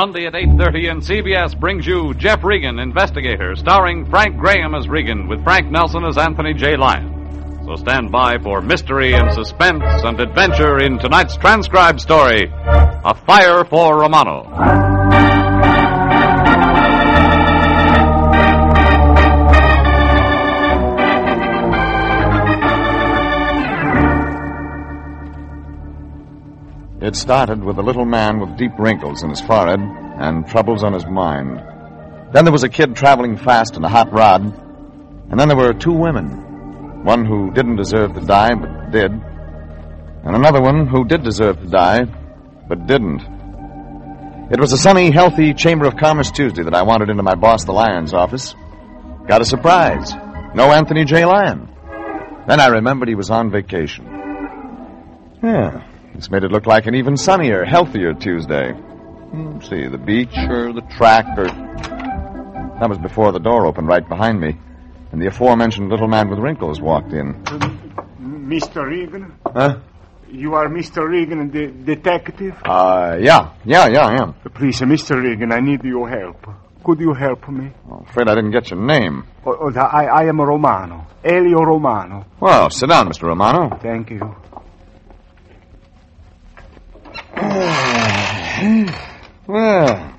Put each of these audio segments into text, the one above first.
Sunday at 8:30, and CBS brings you Jeff Regan, Investigator, starring Frank Graham as Regan, with Frank Nelson as Anthony J. Lyon. So stand by for mystery and suspense and adventure in tonight's transcribed story, A Fire for Romano. It started with a little man with deep wrinkles in his forehead and troubles on his mind. Then there was a kid traveling fast in a hot rod. And then there were two women. One who didn't deserve to die, but did. And another one who did deserve to die, but didn't. It was a sunny, healthy Chamber of Commerce Tuesday that I wandered into my boss, the Lyon's office. Got a surprise. No Anthony J. Lyon. Then I remembered he was on vacation. Yeah. This made it look like an even sunnier, healthier Tuesday. Let's see, the beach or the track or... That was before the door opened right behind me, and the aforementioned little man with wrinkles walked in. Mr. Regan? Huh? You are Mr. Regan, the detective? Yeah, I am. Please, Mr. Regan, I need your help. Could you help me? I'm afraid I didn't get your name. I am Romano. Elio Romano. Well, sit down, Mr. Romano. Thank you. Well,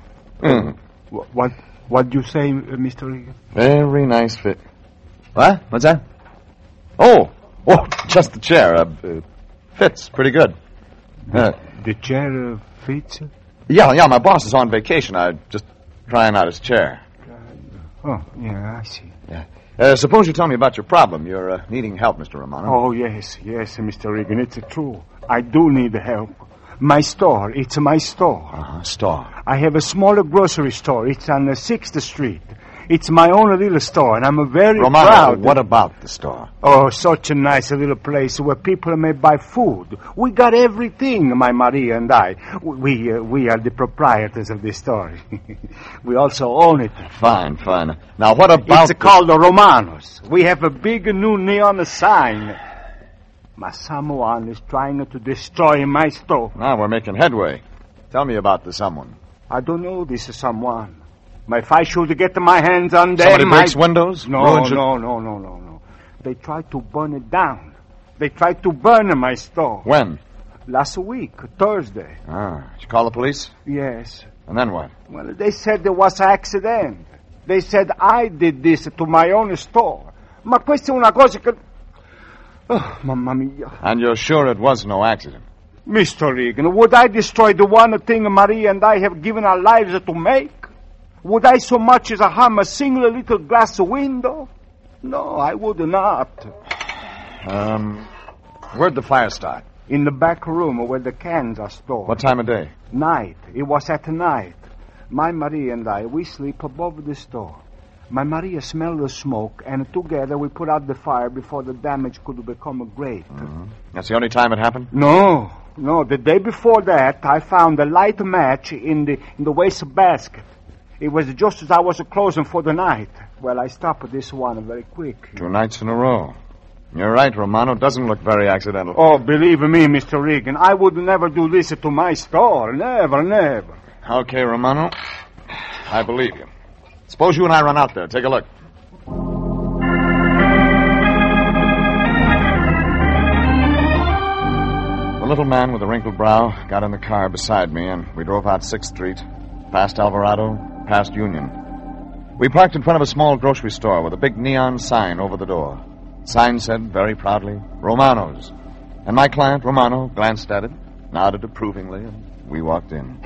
What do you say, Mr. Regan? Very nice fit. What? What's that? Oh, just the chair. Fits pretty good. The chair fits? Yeah, my boss is on vacation. I'm just trying out his chair. Yeah, I see. Yeah. Suppose you tell me about your problem. You're needing help, Mr. Romano. Oh, yes, Mr. Regan, it's true. I do need help. My store, it's my store. Store. I have a smaller grocery store. It's on 6th Street. It's my own little store, and I'm very Romano, proud. What about the store? Oh, such a nice little place where people may buy food. We got everything, my Maria and I. We are the proprietors of this store. We also own it. Fine. Now, what about... It's called the Romanos. We have a big new neon sign. My someone is trying to destroy my store. Now we're making headway. Tell me about the someone. I don't know this someone. If I should get my hands on them... Somebody breaks windows? No. They tried to burn it down. They tried to burn my store. When? Last week, Thursday. Did you call the police? Yes. And then what? Well, they said there was an accident. They said I did this to my own store. Ma questa è una cosa che... Oh, mamma mia. And you're sure it was no accident? Mr. Regan, would I destroy the one thing Maria and I have given our lives to make? Would I so much as harm a single little glass window? No, I would not. Where'd the fire start? In the back room where the cans are stored. What time of day? Night. It was at night. My Maria and I, we sleep above the store. My Maria smelled the smoke, and together we put out the fire before the damage could become great. Mm-hmm. That's the only time it happened? No. The day before that, I found a light match in the wastebasket. It was just as I was closing for the night. Well, I stopped this one very quick. 2 nights in a row. You're right, Romano. It doesn't look very accidental. Oh, believe me, Mr. Regan, I would never do this to my store. Never. Okay, Romano. I believe you. Suppose you and I run out there. Take a look. The little man with the wrinkled brow got in the car beside me, and we drove out 6th Street, past Alvarado, past Union. We parked in front of a small grocery store with a big neon sign over the door. The sign said very proudly, Romano's. And my client, Romano, glanced at it, nodded approvingly, and we walked in.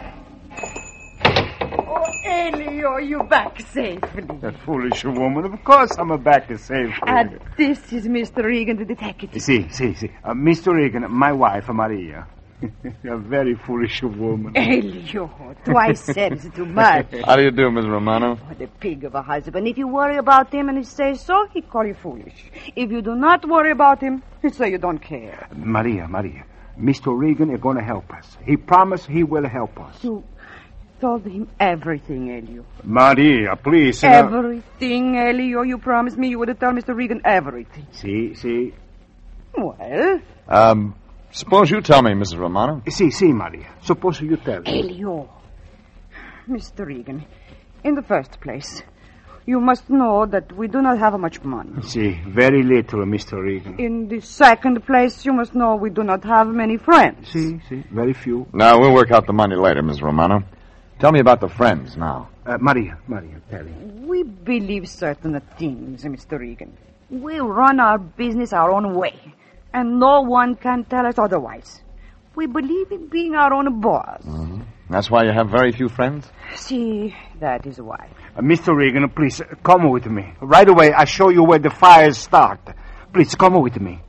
Elio, you're back safely. That foolish woman. Of course I'm back safely. And this is Mr. Regan, the detective. See. Mr. Regan, my wife, Maria. A very foolish woman. Elio, twice said too much. How do you do, Miss Romano? Oh, the pig of a husband. If you worry about him and he says so, he call you foolish. If you do not worry about him, he say you don't care. Maria, Mr. Regan is going to help us. He promised he will help us. You told him everything, Elio. Maria, please. Everything, Elio. You promised me you would tell Mr. Regan everything. See. Well? Suppose you tell me, Mrs. Romano. See, Maria. Suppose you tell me. Elio, Mr. Regan, in the first place, you must know that we do not have much money. See, very little, Mr. Regan. In the second place, you must know we do not have many friends. See, very few. Now, we'll work out the money later, Miss Romano. Tell me about the friends now. Maria, tell me. We believe certain things, Mr. Regan. We run our business our own way, and no one can tell us otherwise. We believe in being our own boss. Mm-hmm. That's why you have very few friends? See, that is why. Mr. Regan, please, come with me. Right away, I'll show you where the fires start. Please, come with me.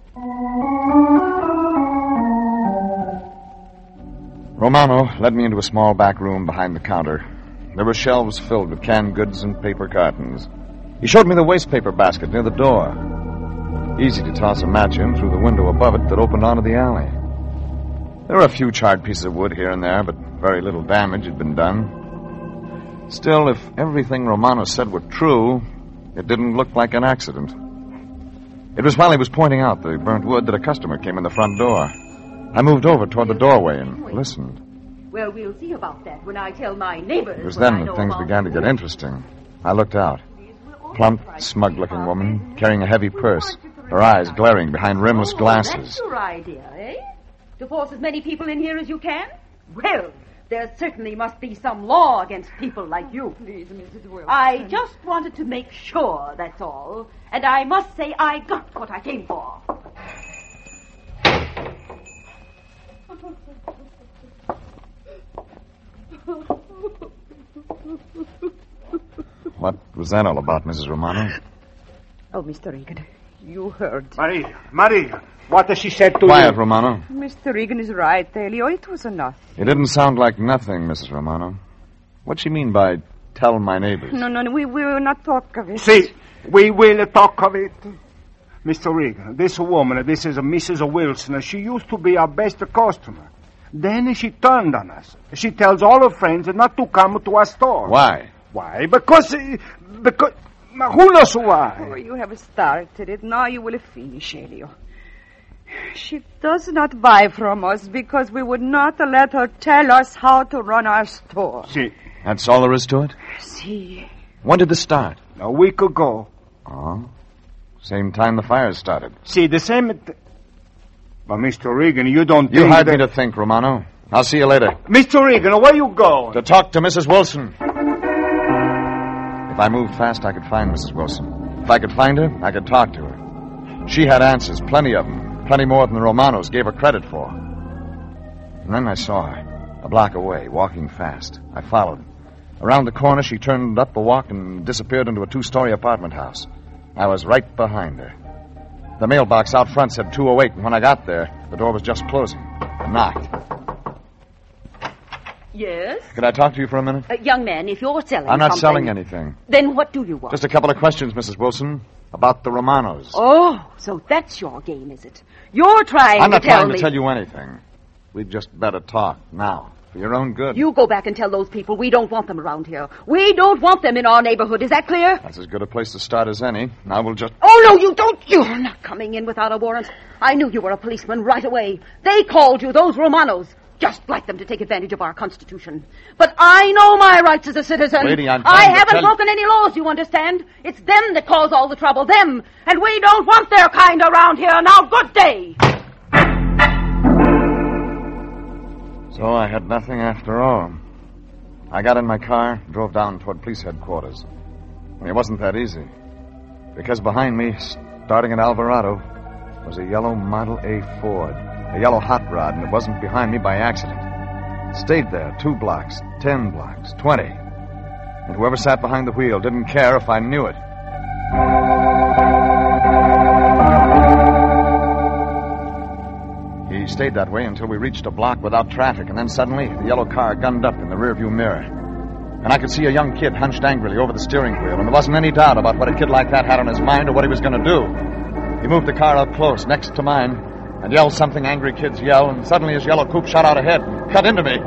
Romano led me into a small back room behind the counter. There were shelves filled with canned goods and paper cartons. He showed me the wastepaper basket near the door. Easy to toss a match in through the window above it that opened onto the alley. There were a few charred pieces of wood here and there, but very little damage had been done. Still, if everything Romano said were true, it didn't look like an accident. It was while he was pointing out the burnt wood that a customer came in the front door. I moved over toward the doorway and listened. Well, we'll see about that when I tell my neighbors. It was then that things began to get interesting. I looked out. Plump, smug-looking woman, carrying a heavy purse, her eyes glaring behind rimless glasses. That's your idea, eh? To force as many people in here as you can? Well, there certainly must be some law against people like you. Please, Mrs. Wilson. I just wanted to make sure, that's all. And I must say I got what I came for. What was that all about, Mrs. Romano? Oh, Mr. Regan, you heard. Maria, what has she said to you? Quiet, Romano. Mr. Regan is right, Elio. It was enough. It didn't sound like nothing, Mrs. Romano. What'd she mean by tell my neighbors? No, we will not talk of it. See, we will talk of it. Mr. Regan, this woman, this is Mrs. Wilson. She used to be our best customer. Then she turned on us. She tells all her friends not to come to our store. Why? Why? Because who knows why? Oh, you have started it. Now you will finish, Elio. She does not buy from us because we would not let her tell us how to run our store. See. That's all there is to it? See. When did this start? A week ago. Oh. Same time the fires started. See, the same... But, Mr. Regan, you don't You think hired that... me to think, Romano. I'll see you later. Mr. Regan, where you going? To talk to Mrs. Wilson. If I moved fast, I could find Mrs. Wilson. If I could find her, I could talk to her. She had answers, plenty of them. Plenty more than the Romanos gave her credit for. And then I saw her, a block away, walking fast. I followed. Around the corner, she turned up a walk and disappeared into a two-story apartment house. I was right behind her. The mailbox out front said 208, and when I got there, the door was just closing. I knocked. Yes? Could I talk to you for a minute? Young man, if you're selling I'm not something... selling anything. Then what do you want? Just a couple of questions, Mrs. Wilson, about the Romanos. Oh, so that's your game, is it? You're trying I'm not to tell trying me... to tell you anything. We'd just better talk now, for your own good. You go back and tell those people we don't want them around here. We don't want them in our neighborhood. Is that clear? That's as good a place to start as any. Now we'll just... Oh, no, you don't. You're not coming in without a warrant. I knew you were a policeman right away. They called you, those Romanos. Just like them to take advantage of our Constitution. But I know my rights as a citizen. Lady, I'm I trying to haven't tell broken any laws, you understand? It's them that cause all the trouble, them. And we don't want their kind around here. Now, good day. So I had nothing after all. I got in my car, drove down toward police headquarters. And it wasn't that easy. Because behind me, starting at Alvarado, was a yellow Model A Ford. A yellow hot rod, and it wasn't behind me by accident. It stayed there 2 blocks, 10 blocks, 20. And whoever sat behind the wheel didn't care if I knew it. He stayed that way until we reached a block without traffic, and then suddenly the yellow car gunned up in the rearview mirror. And I could see a young kid hunched angrily over the steering wheel, and there wasn't any doubt about what a kid like that had on his mind or what he was going to do. He moved the car up close, next to mine, and yelled something angry kids yell, and suddenly his yellow coupe shot out ahead and cut into me.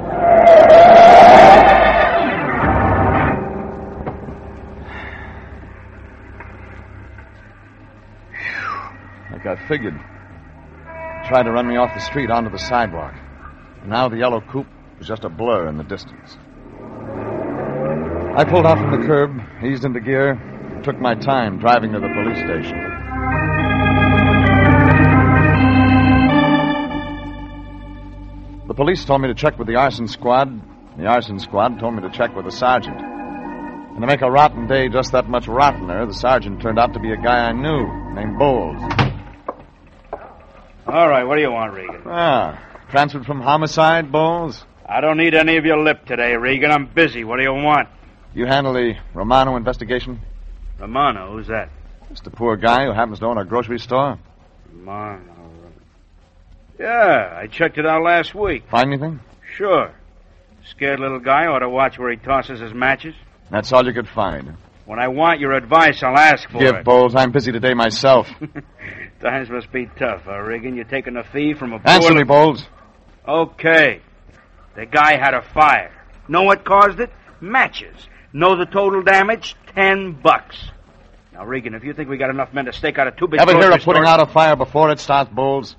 Like I figured. He tried to run me off the street onto the sidewalk. And now the yellow coupe was just a blur in the distance. I pulled out from the curb, eased into gear, and took my time driving to the police station. The police told me to check with the arson squad. The arson squad told me to check with the sergeant. And to make a rotten day just that much rottener, the sergeant turned out to be a guy I knew, named Bowles. All right, what do you want, Regan? Transferred from homicide, Bowles? I don't need any of your lip today, Regan. I'm busy. What do you want? You handle the Romano investigation? Romano? Who's that? Just a poor guy who happens to own a grocery store. Romano. Yeah, I checked it out last week. Find anything? Sure. Scared little guy ought to watch where he tosses his matches. That's all you could find. When I want your advice, I'll ask for Give, it. Bowles. I'm busy today myself. Times must be tough, huh, Regan? You're taking a fee from a poor... Answer me, Bowles. Okay. The guy had a fire. Know what caused it? Matches. Know the total damage? $10. Now, Regan, if you think we got enough men to stake out a two big... Ever hear grocery of putting store... out a fire before it starts, Bowles?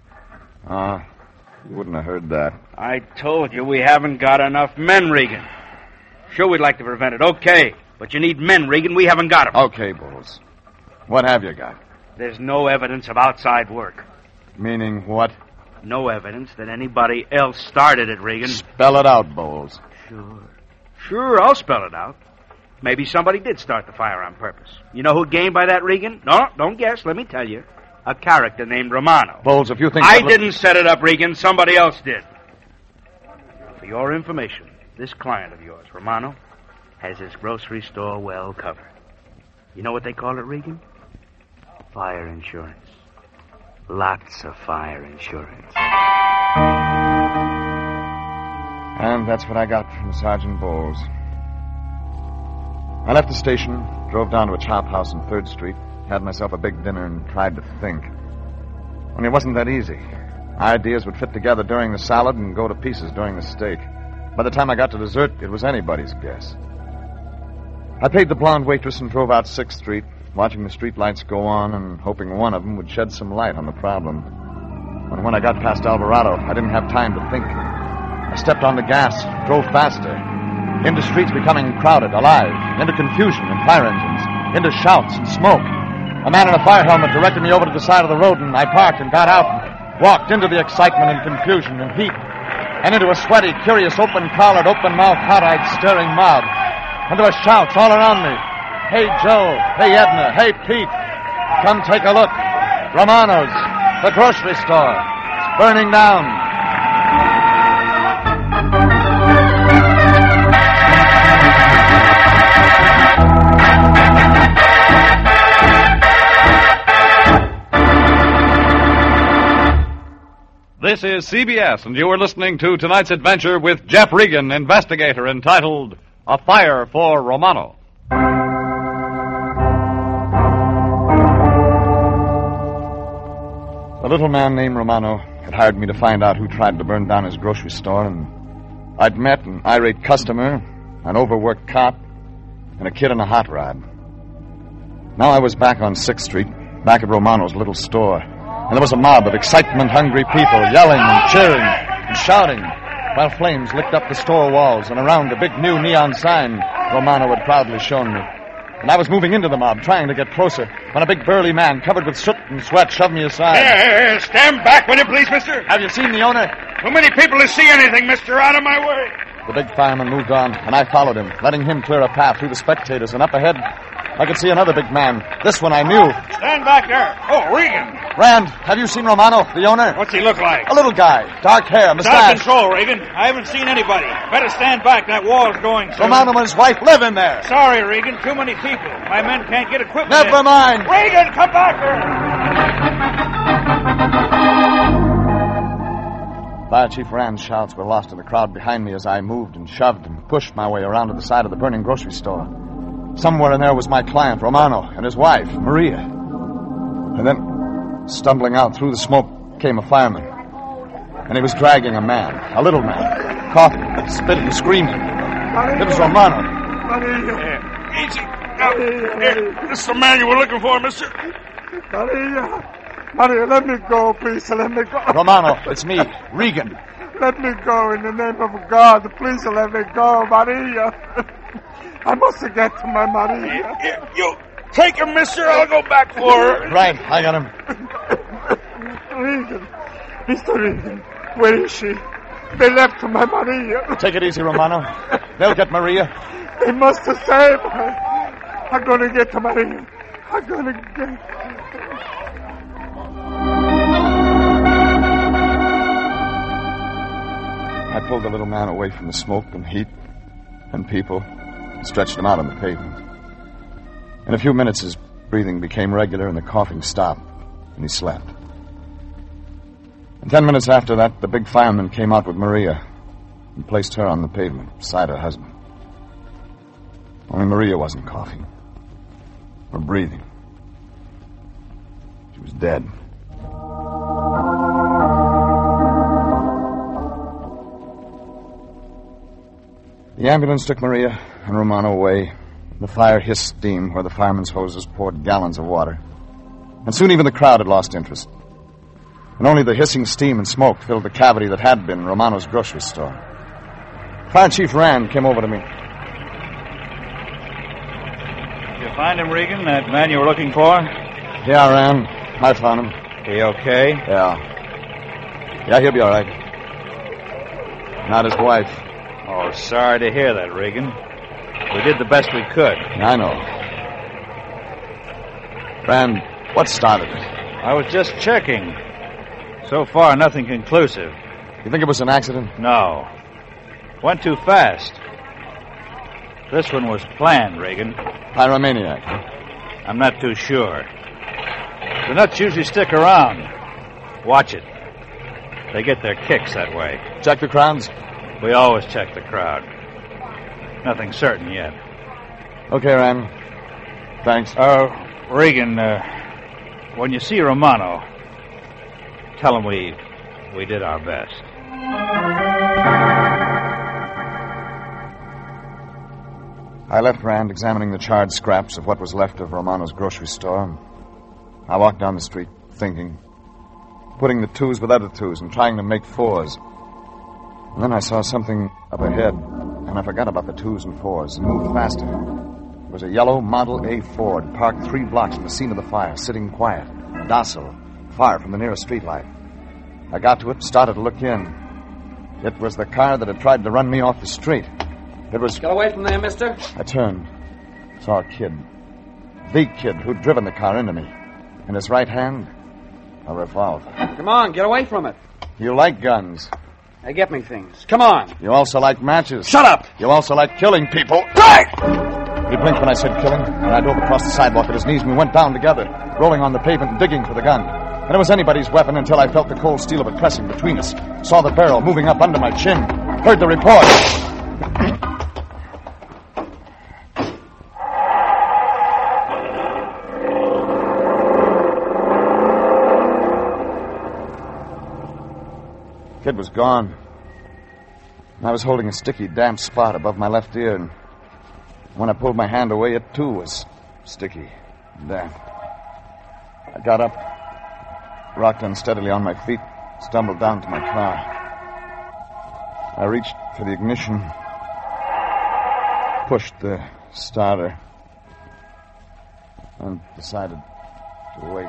You wouldn't have heard that. I told you we haven't got enough men, Regan. Sure, we'd like to prevent it. Okay. But you need men, Regan. We haven't got them. Okay, Bowles. What have you got? There's no evidence of outside work. Meaning what? No evidence that anybody else started it, Regan. Spell it out, Bowles. Sure, I'll spell it out. Maybe somebody did start the fire on purpose. You know who gained by that, Regan? No, don't guess. Let me tell you. A character named Romano. Bowles, if you think... I didn't set it up, Regan. Somebody else did. For your information, this client of yours, Romano, has his grocery store well covered. You know what they call it, Regan? Fire insurance. Lots of fire insurance. And that's what I got from Sergeant Bowles. I left the station, drove down to a chop house on 3rd Street, had myself a big dinner, and tried to think. Only it wasn't that easy. Ideas would fit together during the salad and go to pieces during the steak. By the time I got to dessert, it was anybody's guess. I paid the blonde waitress and drove out 6th Street, watching the street lights go on and hoping one of them would shed some light on the problem. And when I got past Alvarado, I didn't have time to think. I stepped on the gas, drove faster, into streets becoming crowded, alive, into confusion and fire engines, into shouts and smoke. A man in a fire helmet directed me over to the side of the road, and I parked and got out and walked into the excitement and confusion and heat, and into a sweaty, curious, open-collared, open-mouthed, hot-eyed, staring mob. And there were shouts all around me. Hey, Joe. Hey, Edna. Hey, Pete. Come take a look. Romano's. The grocery store. It's burning down. This is CBS, and you are listening to tonight's adventure with Jeff Regan, investigator, entitled A Fire for Romano. A little man named Romano had hired me to find out who tried to burn down his grocery store, and I'd met an irate customer, an overworked cop, and a kid in a hot rod. Now I was back on 6th Street, back at Romano's little store, and there was a mob of excitement-hungry people yelling and cheering and shouting, while flames licked up the store walls and around a big new neon sign Romano had proudly shown me. And I was moving into the mob, trying to get closer, when a big burly man covered with soot and sweat shoved me aside. Hey, stand back, will you please, mister? Have you seen the owner? Too many people to see anything, mister. Out of my way. The big fireman moved on, and I followed him, letting him clear a path through the spectators, and up ahead, I could see another big man. This one I knew. Stand back there. Oh, Regan. Rand, have you seen Romano, the owner? What's he look like? A little guy, dark hair, Stop mustache. control, Regan. I haven't seen anybody. Better stand back. That wall's going soon. Romano and his wife live in there. Sorry, Regan. Too many people. My men can't get equipment Never in. mind. Regan, come back here. Fire Chief Rand's shouts were lost in the crowd behind me as I moved and shoved and pushed my way around to the side of the burning grocery store. Somewhere in there was my client, Romano, and his wife, Maria. And then, stumbling out through the smoke, came a fireman. And he was dragging a man, a little man, coughing, spitting, screaming. It was Romano. Easy. This is the man you were looking for, mister. Maria, let me go, please. Let me go. Romano, it's me, Regan. Let me go in the name of God. Please let me go, Maria. I must get to my Maria. You take her, mister. I'll go back for her. Right, I got him. Regan. Mr. Regan, where is she? They left my Maria. Take it easy, Romano. They'll get Maria. They must have saved her. I'm going to get to Maria. I'm going to get... I pulled the little man away from the smoke and heat and people and stretched him out on the pavement. In a few minutes, his breathing became regular and the coughing stopped, and he slept. And 10 minutes after that, the big fireman came out with Maria and placed her on the pavement beside her husband. Only Maria wasn't coughing or breathing. She was dead. The ambulance took Maria and Romano away. The fire hissed steam where the firemen's hoses poured gallons of water. And soon even the crowd had lost interest. And only the hissing steam and smoke filled the cavity that had been Romano's grocery store. Fire Chief Rand came over to me. Did you find him, Regan, that man you were looking for? Yeah, Rand. I found him. He okay? Yeah, he'll be all right. Not his wife. Oh, sorry to hear that, Regan. We did the best we could. I know. Rand, what started it? I was just checking. So far, nothing conclusive. You think it was an accident? No. Went too fast. This one was planned, Regan. Pyromaniac. I'm not too sure. The nuts usually stick around. Watch it. They get their kicks that way. Check the crowds? We always check the crowd. Nothing certain yet. Okay, Rand. Thanks. Regan, when you see Romano, tell him we did our best. I left Rand examining the charred scraps of what was left of Romano's grocery store. I walked down the street, thinking, putting the twos with other twos and trying to make fours. And then I saw something up ahead, and I forgot about the twos and fours and moved faster. It was a yellow Model A Ford parked 3 blocks from the scene of the fire, sitting quiet, docile, far from the nearest streetlight. I got to it, started to look in. It was the car that had tried to run me off the street. It was... Get away from there, mister. I turned, saw a kid. The kid who'd driven the car into me. In his right hand, a revolver. Come on, get away from it. You like guns. They get me things. Come on. You also like matches. Shut up! You also like killing people. Right! He blinked when I said killing, and I dove across the sidewalk at his knees, and we went down together, rolling on the pavement and digging for the gun. And it was anybody's weapon until I felt the cold steel of it pressing between us. Saw the barrel moving up under my chin. Heard the report. Kid was gone. I was holding a sticky, damp spot above my left ear, and when I pulled my hand away, it too was sticky and damp. I got up, rocked unsteadily on my feet, stumbled down to my car. I reached for the ignition, pushed the starter, and decided to wait.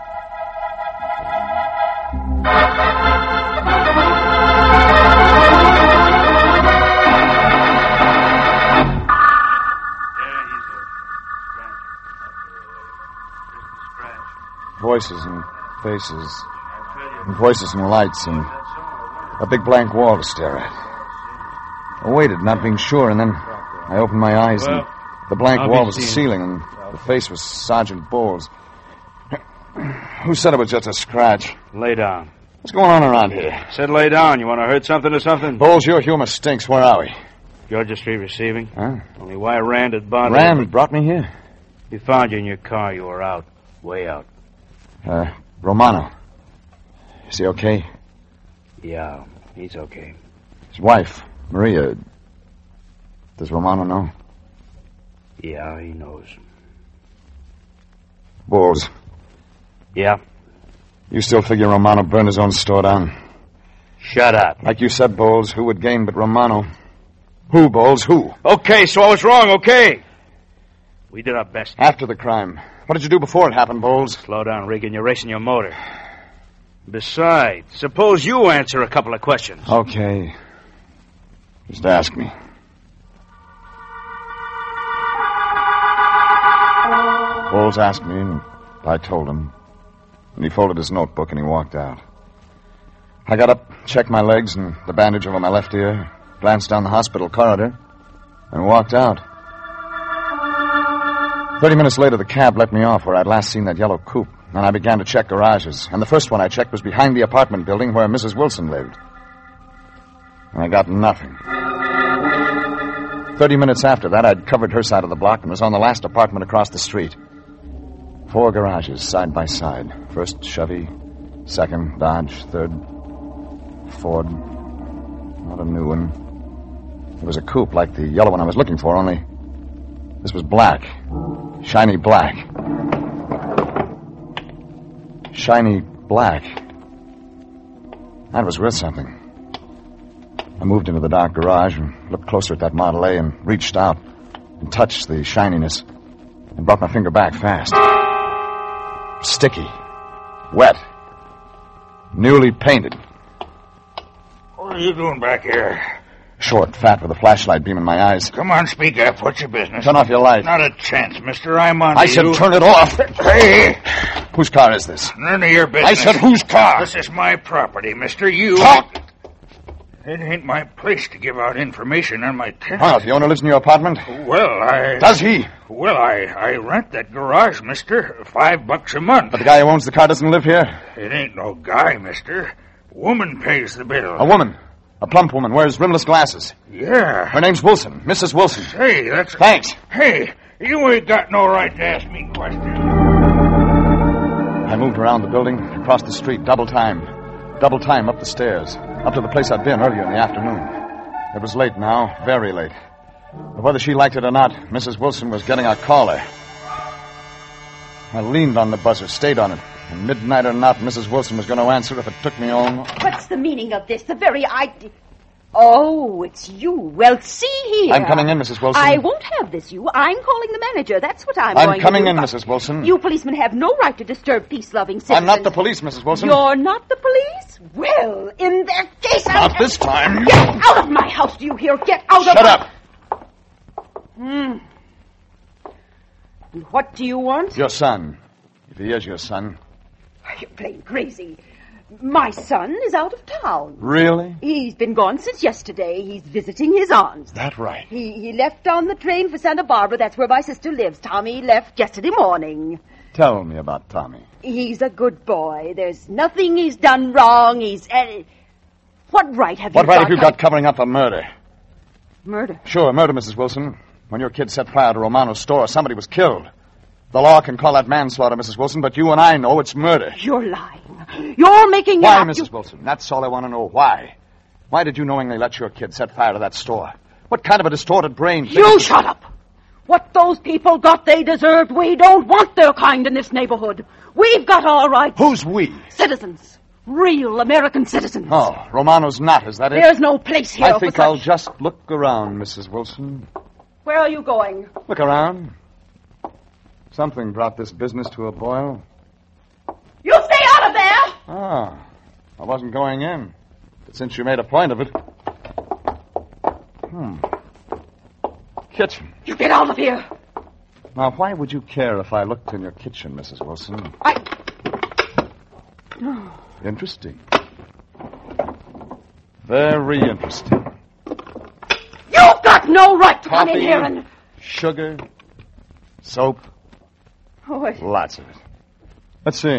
Voices and faces, and voices and lights, and a big blank wall to stare at. I waited, not being sure, and then I opened my eyes, and the blank wall was the ceiling, and the face was Sergeant Bowles. Who said it was just a scratch? Lay down. What's going on around here? Said lay down. You want to hurt something or something? Bowles, your humor stinks. Where are we? Georgia Street receiving. Huh? Only why Rand had bothered. Rand brought me here? He found you in your car. You were out. Way out. Romano. Is he okay? Yeah, he's okay. His wife, Maria. Does Romano know? Yeah, he knows. Bowles. Yeah? You still figure Romano burned his own store down? Shut up. Like you said, Bowles, who would gain but Romano? Who, Bowles? Who? Okay, so I was wrong, okay? We did our best. After the crime. What did you do before it happened, Bowles? Slow down, Regan. You're racing your motor. Besides, suppose you answer a couple of questions. Okay. Just ask me. Bowles asked me, and I told him. And he folded his notebook and he walked out. I got up, checked my legs and the bandage over my left ear, glanced down the hospital corridor, and walked out. 30 minutes later, the cab let me off where I'd last seen that yellow coupe, and I began to check garages. And the first one I checked was behind the apartment building where Mrs. Wilson lived. And I got nothing. 30 minutes after that, I'd covered her side of the block and was on the last apartment across the street. 4 garages, side by side. First, Chevy. Second, Dodge. Third, Ford. Not a new one. It was a coupe like the yellow one I was looking for, only this was black. Shiny black. Shiny black. That was worth something. I moved into the dark garage and looked closer at that Model A and reached out and touched the shininess and brought my finger back fast. Sticky. Wet. Newly painted. What are you doing back here? Short, fat, with a flashlight beam in my eyes. Come on, speak up. What's your business? Turn off your light. Not a chance, mister. I'm on I said turn it off. Hey! Whose car is this? None of your business. I said whose car? This is my property, mister. You... Talk! It ain't my place to give out information on my tenant. Oh, the owner lives in your apartment? Well, Does he? Well, I rent that garage, mister. $5 a month. But the guy who owns the car doesn't live here? It ain't no guy, mister. Woman pays the bill. A woman. A plump woman, wears rimless glasses. Yeah. Her name's Wilson. Mrs. Wilson. Hey, that's... Thanks. Hey, you ain't got no right to ask me questions. I moved around the building, across the street, double time up the stairs, up to the place I'd been earlier in the afternoon. It was late now, very late. But whether she liked it or not, Mrs. Wilson was getting a caller. I leaned on the buzzer, stayed on it. And midnight or not, Mrs. Wilson was going to answer if it took me home. What's the meaning of this? The very idea... Oh, it's you. Well, see here. I'm coming in, Mrs. Wilson. I won't have this, you. I'm calling the manager. That's what I'm going to do. I'm coming in, Mrs. Wilson. You policemen have no right to disturb peace-loving citizens. I'm not the police, Mrs. Wilson. You're not the police? Well, in that case... Not this time. Get out of my house, do you hear? Get out of Shut my... up. And what do you want? Your son. If he is your son. You're playing crazy. My son is out of town. Really? He's been gone since yesterday. He's visiting his aunt. Is that right? He left on the train for Santa Barbara. That's where my sister lives. Tommy left yesterday morning. Tell me about Tommy. He's a good boy. There's nothing he's done wrong. What right have you got? What right have you got covering up a murder? Murder? Sure, murder, Mrs. Wilson. When your kid set fire to Romano's store, somebody was killed. The law can call that manslaughter, Mrs. Wilson, but you and I know it's murder. You're lying. You're making Why, it up. Mrs. Wilson? That's all I want to know. Why? Why did you knowingly let your kid set fire to that store? What kind of a distorted brain... You shut up! What those people got, they deserved. We don't want their kind in this neighborhood. We've got our rights. Who's we? Citizens. Real American citizens. Oh, Romano's not, is that it? There's no place here I think I'll just look around, Mrs. Wilson. Where are you going? Look around. Something brought this business to a boil. You stay out of there! Ah, I wasn't going in. But since you made a point of it... Kitchen. You get out of here! Now, why would you care if I looked in your kitchen, Mrs. Wilson? Interesting. Very interesting. You've got no right to come in Coffee, here and... sugar, soap. Oh, Lots of it. Let's see.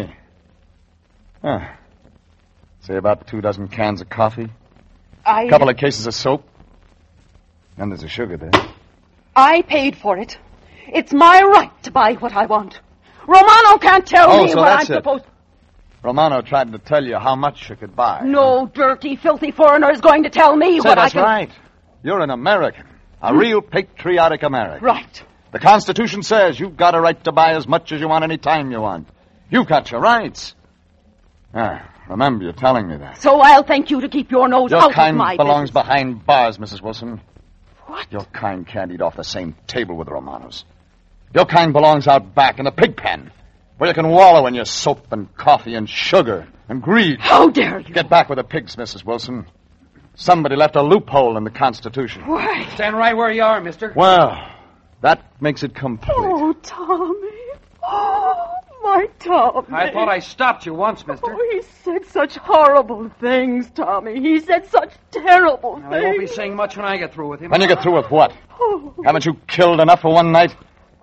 Say about 24 cans of coffee. A couple of cases of soap. And there's a sugar there. I paid for it. It's my right to buy what I want. Romano can't tell me so what I'm that's it. supposed... Romano tried to tell you how much you could buy. No dirty, filthy foreigner is going to tell me what I can... That's right. You're an American. A real patriotic American. Right. The Constitution says you've got a right to buy as much as you want any time you want. You've got your rights. Remember you telling me that. So I'll thank you to keep your nose Your out kind of my belongs business. behind bars, Mrs. Wilson. What? Your kind can't eat off the same table with the Romanos. Your kind belongs out back in the pig pen, where you can wallow in your soap and coffee and sugar and greed. How dare you? Get back with the pigs, Mrs. Wilson. Somebody left a loophole in the Constitution. Why? Stand right where you are, mister. Well, that makes it complete. Oh, Tommy. Oh, my Tommy. I thought I stopped you once, mister. Oh, he said such horrible things, Tommy. He said such terrible things. I won't be saying much when I get through with him. When you get through with what? Oh. Haven't you killed enough for one night?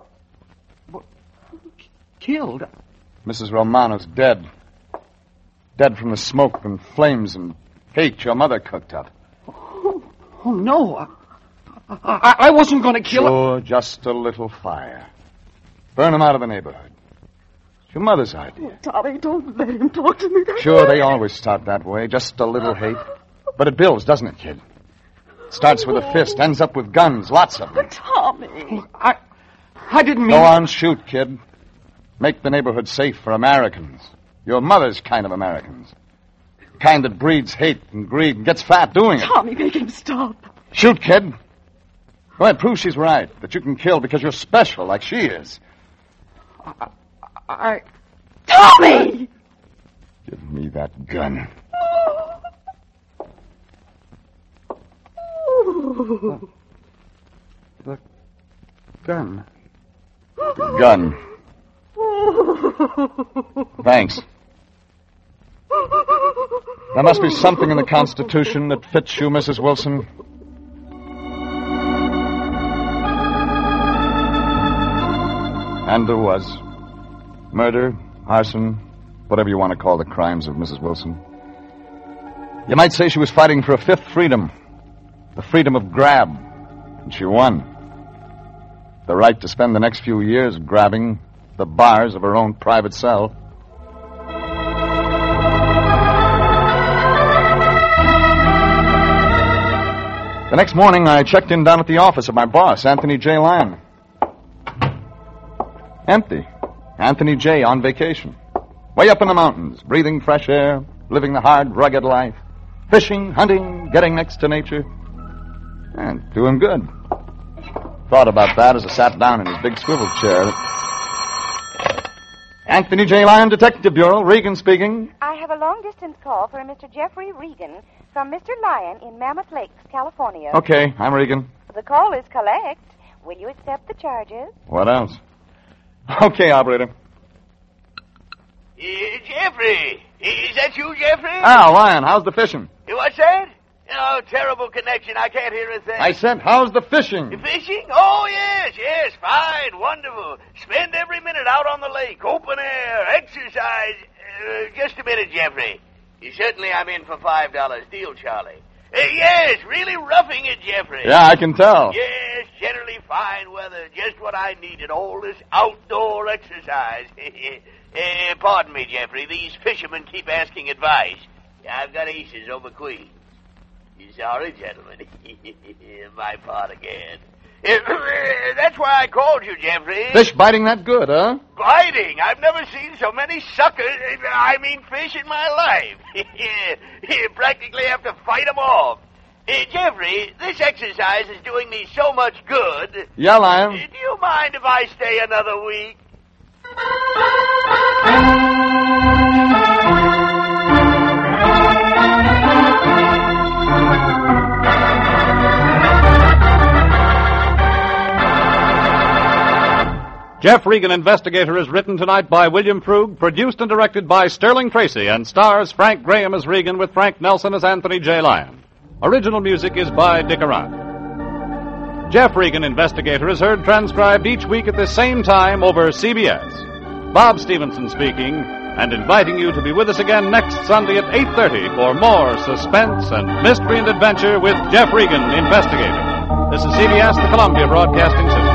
Killed? Mrs. Romano's dead. Dead from the smoke and flames and hate your mother cooked up. Oh, no. I wasn't going to kill her. Sure, just a little fire. Burn them out of the neighborhood. It's your mother's idea. Oh, Tommy, don't let him talk to me that Sure, way. they always start that way. Just a little hate. But it builds, doesn't it, kid? Starts with a fist, ends up with guns, lots of them. Tommy. I didn't mean... Go on, shoot, kid. Make the neighborhood safe for Americans. Your mother's kind of Americans. Kind that breeds hate and greed and gets fat doing it. Tommy, make him stop. Shoot, kid. Go ahead, prove she's right. That you can kill because you're special like she is. Tommy! Give me that gun. The gun. Gun. Thanks. There must be something in the Constitution that fits you, Mrs. Wilson. And there was. Murder, arson, whatever you want to call the crimes of Mrs. Wilson. You might say she was fighting for a fifth freedom. The freedom of grab. And she won. The right to spend the next few years grabbing the bars of her own private cell. The next morning, I checked in down at the office of my boss, Anthony J. Lyon. Empty. Anthony J. on vacation. Way up in the mountains, breathing fresh air, living the hard, rugged life. Fishing, hunting, getting next to nature. And doing good. Thought about that as I sat down in his big swivel chair. Anthony J. Lyon, Detective Bureau. Regan speaking. I have a long-distance call for a Mr. Jeffrey Regan from Mr. Lyon in Mammoth Lakes, California. Okay, I'm Regan. The call is collect. Will you accept the charges? What else? Okay, operator. Jeffrey! Is that you, Jeffrey? Al, Lyon, how's the fishing? What's that? Oh, terrible connection. I can't hear a thing. I said, how's the fishing? Fishing? Oh, yes. Fine. Wonderful. Spend every minute out on the lake. Open air. Exercise. Just a minute, Jeffrey. Certainly I'm in for $5. Deal, Charlie. Yes, really roughing it, Jeffrey. Yeah, I can tell. Yes, generally fine weather. Just what I needed. All this outdoor exercise. Pardon me, Jeffrey. These fishermen keep asking advice. I've got aces over queens. Sorry, gentlemen. My part again. That's why I called you, Jeffrey. Fish biting that good, huh? Biting? I've never seen so many suckers, fish in my life. You practically have to fight them off. Jeffrey, this exercise is doing me so much good. Yeah, Lyon. Do you mind if I stay another week? Jeff Regan, Investigator, is written tonight by William Frug, produced and directed by Sterling Tracy, and stars Frank Graham as Regan with Frank Nelson as Anthony J. Lyon. Original music is by Dick Arant. Jeff Regan, Investigator, is heard transcribed each week at the same time over CBS. Bob Stevenson speaking, and inviting you to be with us again next Sunday at 8:30 for more suspense and mystery and adventure with Jeff Regan, Investigator. This is CBS, the Columbia Broadcasting System.